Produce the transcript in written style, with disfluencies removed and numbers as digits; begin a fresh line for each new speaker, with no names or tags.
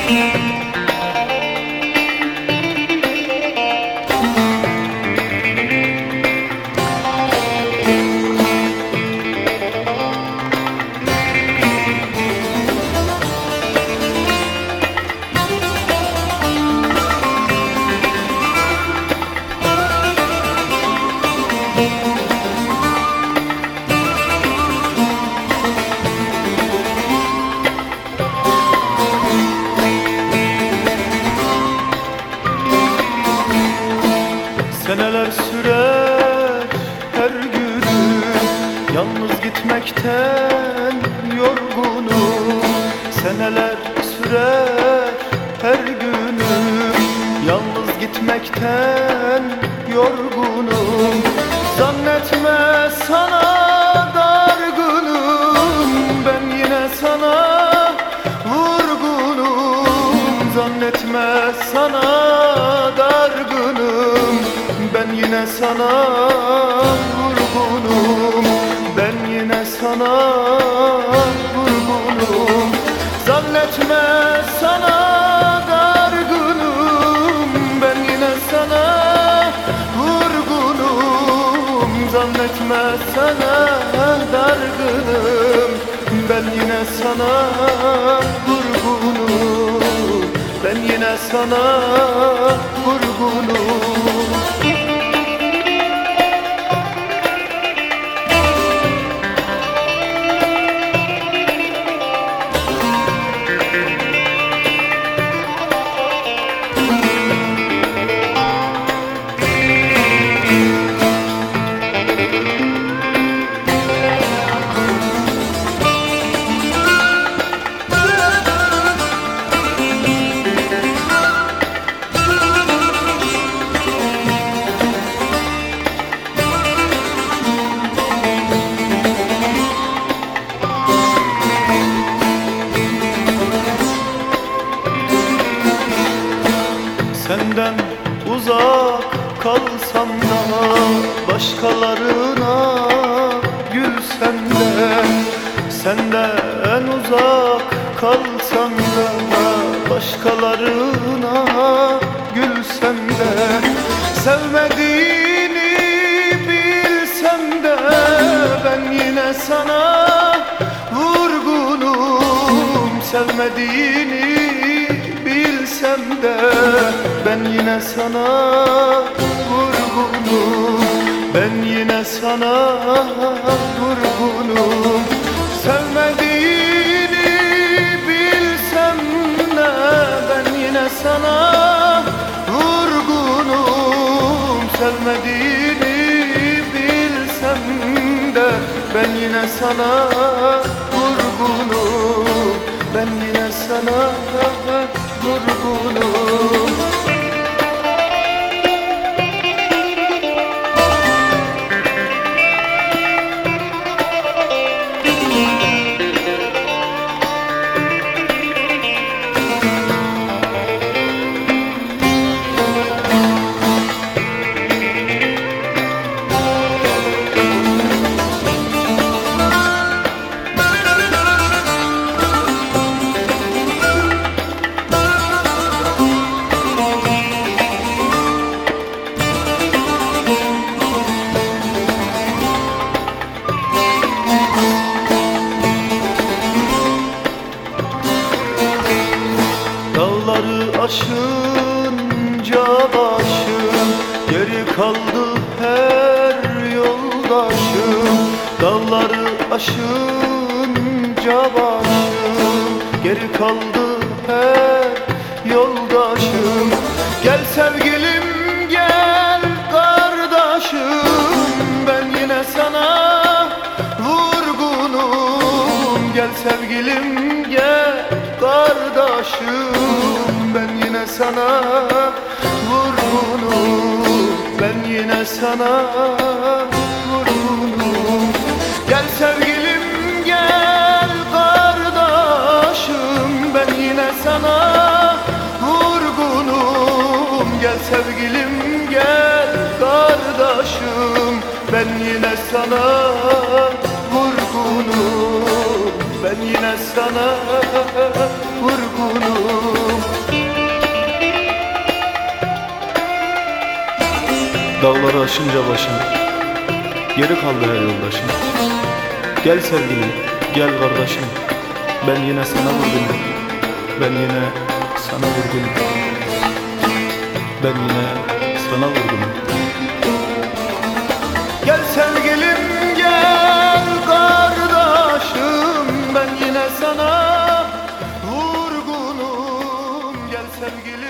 Seneler sürer her günüm, yalnız gitmekten yorgunum. Seneler sürer her günüm, yalnız gitmekten yorgunum. Zannetme sana dargınım, ben yine sana vurgunum. Zannetme sana dargınım, ben yine sana vurgunum. Ben yine sana vurgunum. Zannetme sana dargınım, ben yine sana vurgunum. Zannetme sana dargınım, ben yine sana vurgunum. Ben yine sana vurgunum. Senden uzak kalsam da, başkalarına gülsem de. Senden uzak kalsam da, başkalarına gülsem de. Sevmediğini bilsem de, ben yine sana vurgunum. Sevmediğini bilsem de, ben yine sana vurgunum. Ben yine sana vurgunum. Sevmediğini bilsem de, ben yine sana vurgunum. Sevmediğini bilsem de, ben yine sana vurgunum. Ben yine sana vurgunum. Dağları aşınca başım, geri kaldı her yoldaşım. Dağları aşınca başım, geri kaldı her yoldaşım. Gel sevgilim gel kardeşim, ben yine sana vurgunum. Gel sevgilim gel kardeşim, ben yine sana vurgunum. Ben yine sana vurgunum. Gel sevgilim gel kardeşim, ben yine sana vurgunum. Gel sevgilim gel kardeşim, ben yine sana vurgunum. Ben yine sana vurgunum.
Dağları aşınca başım, geri kaldı her yoldaşım. Gel sevgilim, gel kardeşim, ben yine sana vurgunum. Ben yine sana vurgunum. Ben yine sana vurgunum.
Gel sevgilim gel kardeşim, ben yine sana vurgunum. Gel sevgilim